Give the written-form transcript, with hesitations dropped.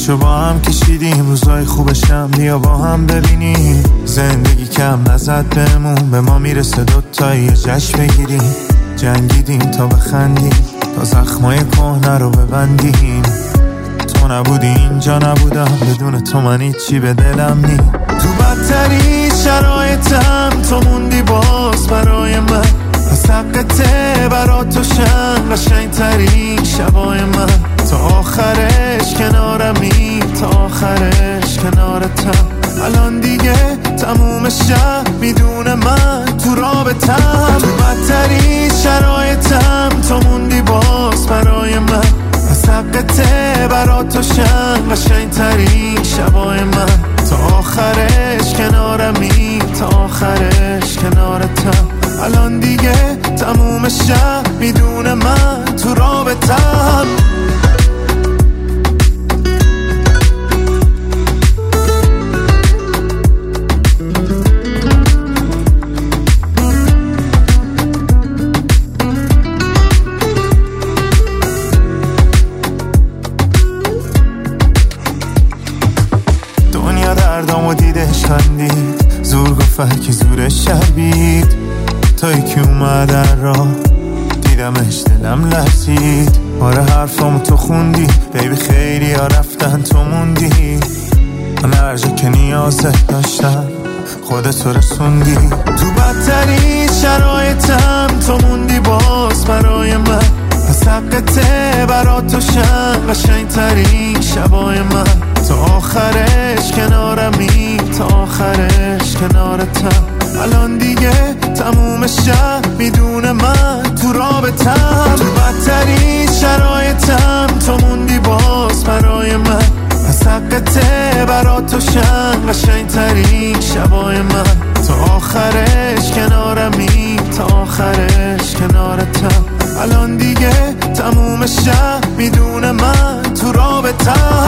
زحمتشو با هم کشیدیم، روزای خوبشم بیا با هم ببینیم. زندگی کم نزد بهمون، به ما میرسه دوتایی یه جشن بگیریم. جنگیدیم تا بخندیم، تا زخمای کهنه رو ببندیم. تو نبودی اینجا نبودم، بدون تو من هیچی به دلم نی. تو بدترین شرایطم تو موندی باز برای من، از حقته برا تو شن قشنگترین شبای من. تا آخرش کنارمی، تا آخرش کنارتم. الان دیگه تموم شب میدونه من تو رابطم. تو بدترین شرایطم تو موندی باز برای من، از حقته برا تو شن قشنگترین شبای من. تا آخرش کنارمی، تا آخرش کنارتم. الان دیگه تموم شب میدونه من تو رابطم. دنیا دردامو دیدش خندید، زور گفت که زورش شربید. تا یکی اومدن را دیدمش دلم لرزید. آره حرفامو تو خوندی بیبی، خیلی ها رفتن تو موندی. من هر جا که نیازت داشتم خودتو رسوندی. تو بدترین شرایطم تو موندی باز برای من، از حقته برا تو شن قشنگترین شبای من. تا آخرش کنارمی، تا آخرش کنارتم. الان دیگه تموم شب میدونه من تو رابطم. تو بدترین شرایطم تو موندی باز برای من، از حقته برا تو شن قشنگترین شبای من. تا آخرش کنارمی، تا آخرش کنارتم. الان دیگه تموم شب میدونه من تو رابطم.